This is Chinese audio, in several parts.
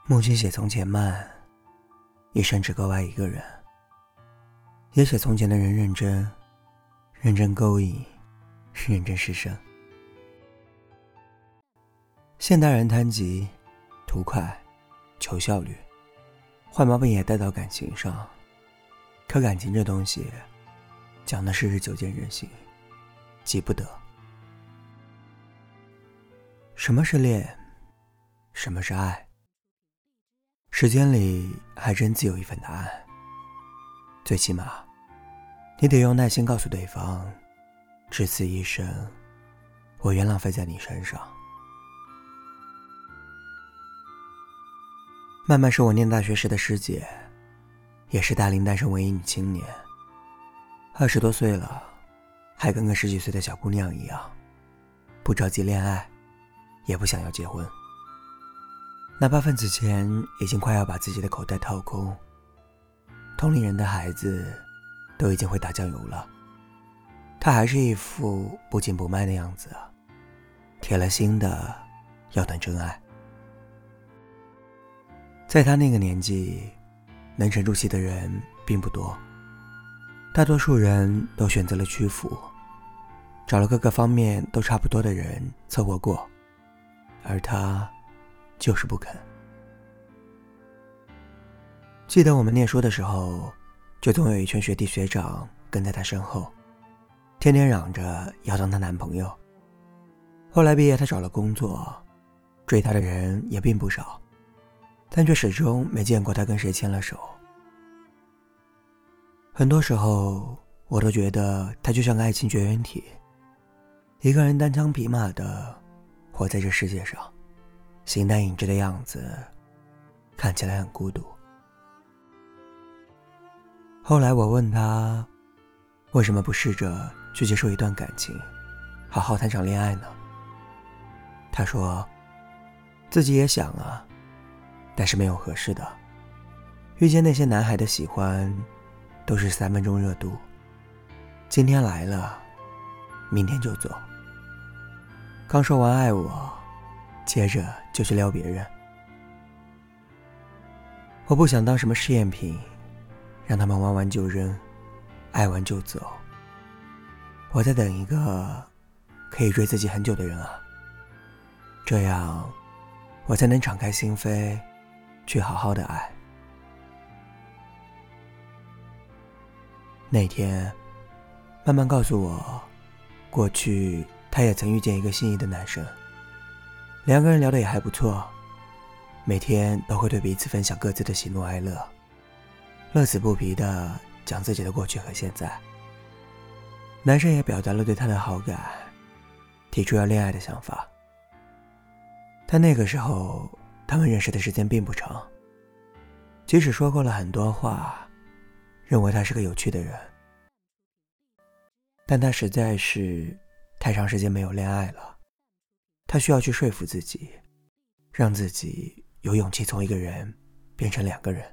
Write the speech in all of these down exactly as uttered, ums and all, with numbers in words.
母亲写从前慢，一生只够爱一个人。也写从前的人认真，认真勾引，认真失声。现代人贪急、图快、求效率，坏毛病也带到感情上。可感情这东西，讲的是日久见人心，急不得。什么是恋？什么是爱？时间里还真自有一份答案。最起码，你得用耐心告诉对方，至此一生，我愿浪费在你身上。曼曼是我念大学时的师姐，也是大龄单身文艺女青年。二十多岁了，还跟个十几岁的小姑娘一样，不着急恋爱，也不想要结婚。哪怕份子钱已经快要把自己的口袋掏空，同龄人的孩子都已经会打酱油了，他还是一副不紧不慢的样子，铁了心的要等真爱。在他那个年纪，能沉住气的人并不多，大多数人都选择了屈服，找了各个方面都差不多的人凑合过，而他就是不肯。记得我们念书的时候，就总有一群学弟学长跟在他身后，天天嚷着要当他男朋友。后来毕业他找了工作，追他的人也并不少，但却始终没见过他跟谁牵了手。很多时候我都觉得他就像个爱情绝缘体，一个人单枪匹马的活在这世界上，形单影只的样子看起来很孤独。后来我问他，为什么不试着去接受一段感情，好好谈场恋爱呢？他说自己也想啊，但是没有合适的。遇见那些男孩的喜欢都是三分钟热度，今天来了，明天就走。刚说完爱我，接着就去撩别人。我不想当什么试验品，让他们玩完就扔，爱完就走。我在等一个可以追自己很久的人啊，这样我才能敞开心扉去好好的爱。那天慢慢告诉我，过去他也曾遇见一个心仪的男生，两个人聊得也还不错，每天都会对彼此分享各自的喜怒哀乐，乐此不疲地讲自己的过去和现在。男生也表达了对他的好感，提出要恋爱的想法。但那个时候他们认识的时间并不长，即使说过了很多话，认为他是个有趣的人，但他实在是太长时间没有恋爱了，他需要去说服自己，让自己有勇气从一个人变成两个人。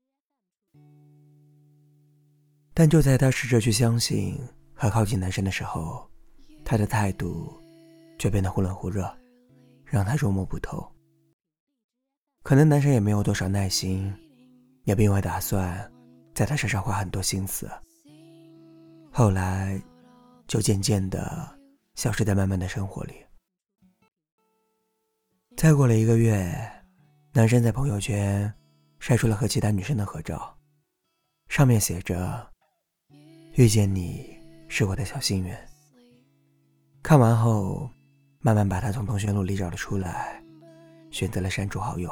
但就在他试着去相信和靠近男生的时候，他的态度却变得忽冷忽热，让他捉摸不透。可能男生也没有多少耐心，也并未打算在他身上花很多心思，后来就渐渐地消失在慢慢的生活里。再过了一个月，男生在朋友圈晒出了和其他女生的合照，上面写着遇见你是我的小幸运。看完后慢慢把他从同学录里找了出来，选择了删除好友。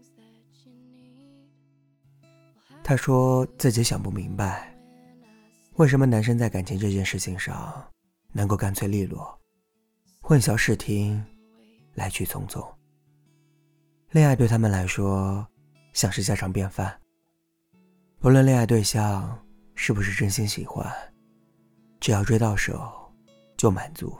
他说自己想不明白，为什么男生在感情这件事情上能够干脆利落，混淆视听，来去匆匆。恋爱对他们来说像是家常便饭，不论恋爱对象是不是真心喜欢，只要追到手就满足。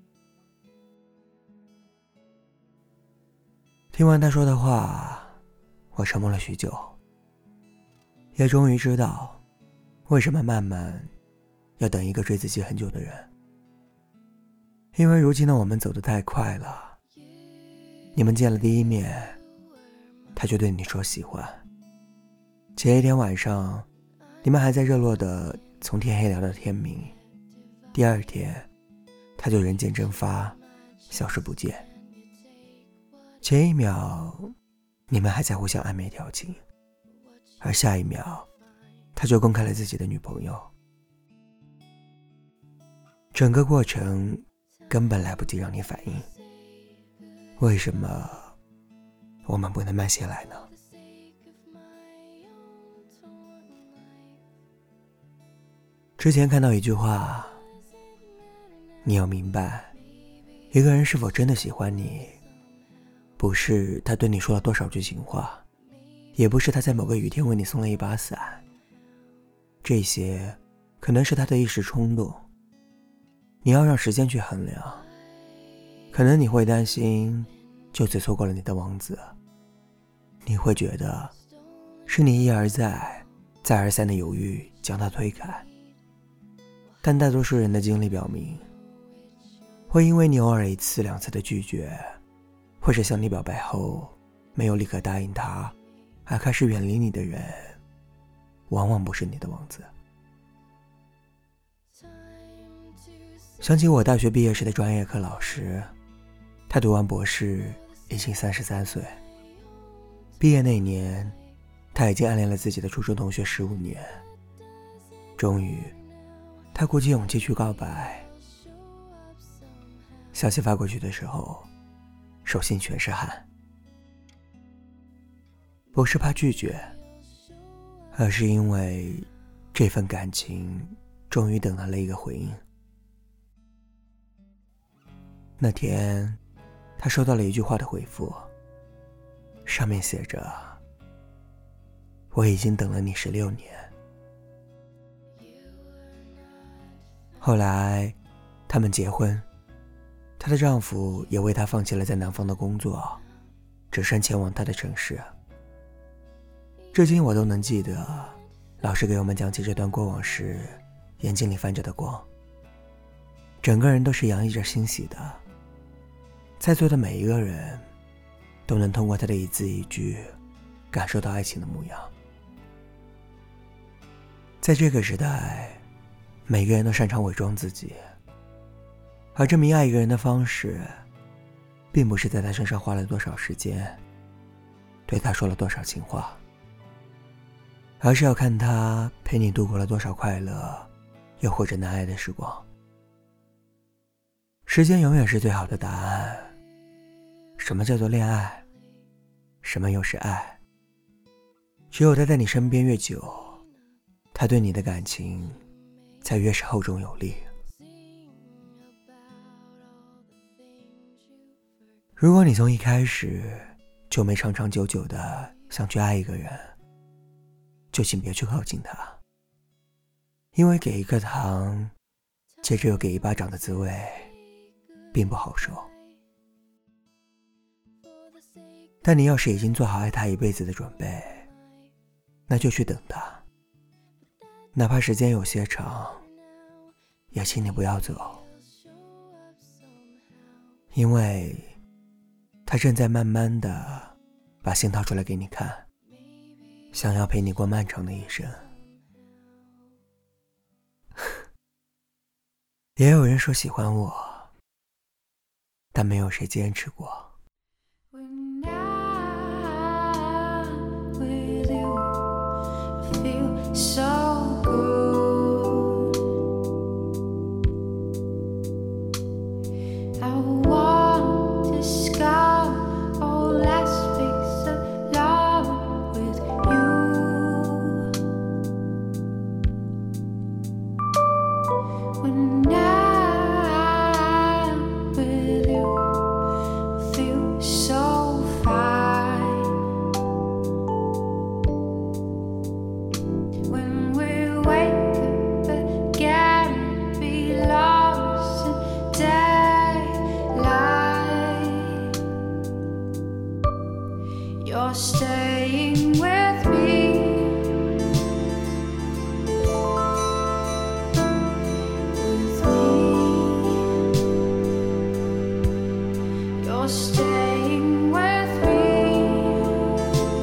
听完他说的话，我沉默了许久，也终于知道为什么慢慢要等一个追自己很久的人。因为如今的我们走得太快了，你们见了第一面， 他就对你说喜欢。前一天晚上，你们还在热络的从天黑聊到天明，第二天，他就人间蒸发，消失不见。前一秒，你们还在互相暧昧调情，而下一秒，他就公开了自己的女朋友。整个过程根本来不及让你反应，为什么我们不能慢些来呢？之前看到一句话，你要明白，一个人是否真的喜欢你，不是他对你说了多少句情话，也不是他在某个雨天为你送了一把伞，这些可能是他的一时冲动，你要让时间去衡量。可能你会担心就此错过了你的王子，你会觉得是你一而再再而三的犹豫将他推开，但大多数人的经历表明，会因为你偶尔一次两次的拒绝，或者向你表白后没有立刻答应他而开始远离你的人，往往不是你的王子。想起我大学毕业时的专业课老师，他读完博士已经三十三岁，毕业那年他已经暗恋了自己的初中同学十五年，终于他鼓起勇气去告白。消息发过去的时候，手心全是汗，不是怕拒绝，而是因为这份感情终于等来了一个回应。那天他收到了一句话的回复，上面写着：我已经等了你十六年。后来他们结婚，她的丈夫也为她放弃了在南方的工作，只身前往她的城市。至今我都能记得老师给我们讲起这段过往时眼睛里泛着的光，整个人都是洋溢着欣喜的。在座的每一个人都能通过他的一字一句感受到爱情的模样。在这个时代，每个人都擅长伪装自己，而证明爱一个人的方式并不是在他身上花了多少时间，对他说了多少情话，而是要看他陪你度过了多少快乐又或者难挨的时光。时间永远是最好的答案。什么叫做恋爱？什么又是爱？只有他在你身边越久，他对你的感情才越是厚重有力。如果你从一开始就没长长久久的想去爱一个人，就请别去靠近他，因为给一颗糖接着又给一巴掌的滋味并不好受。但你要是已经做好爱他一辈子的准备，那就去等他，哪怕时间有些长，也请你不要走，因为他正在慢慢的把心掏出来给你看，想要陪你过漫长的一生。也有人说喜欢我，但没有谁坚持过。 So good, I want to scout all aspects of love with you. When I'm with you, I feel so fine. When we wake up again, be lost in daylight. You're staying with me, with me. You're staying with me.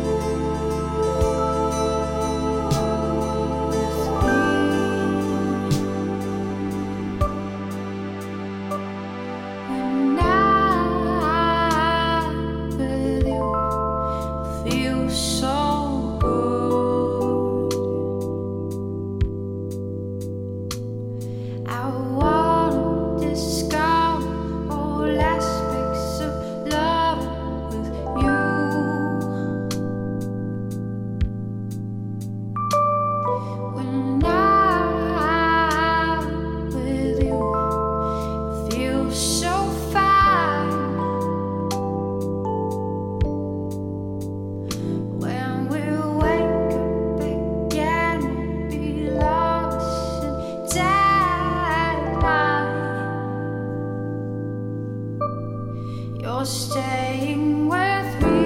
You're staying with me.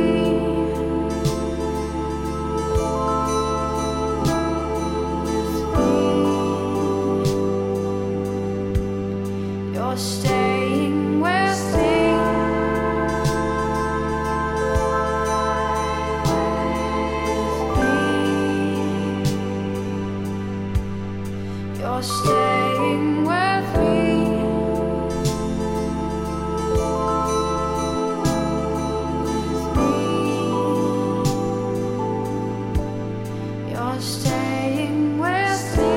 You're staying with me. You're staying with me. You're staying with me.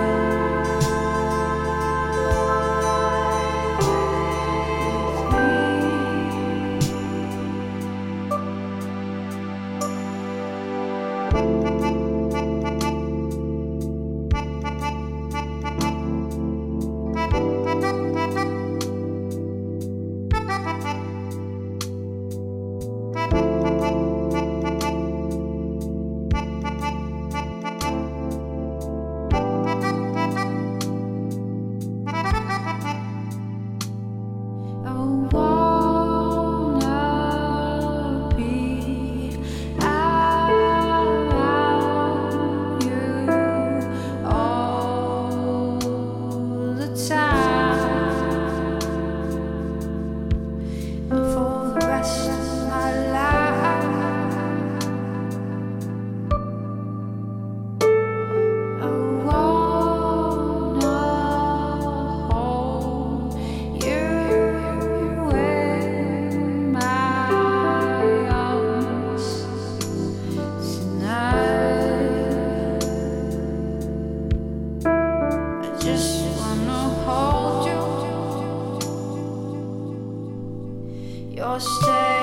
I wanna be around you all the time, and for the rest of my life. I wanna hold you in my arms tonight. I just wanna hold you. You're staying.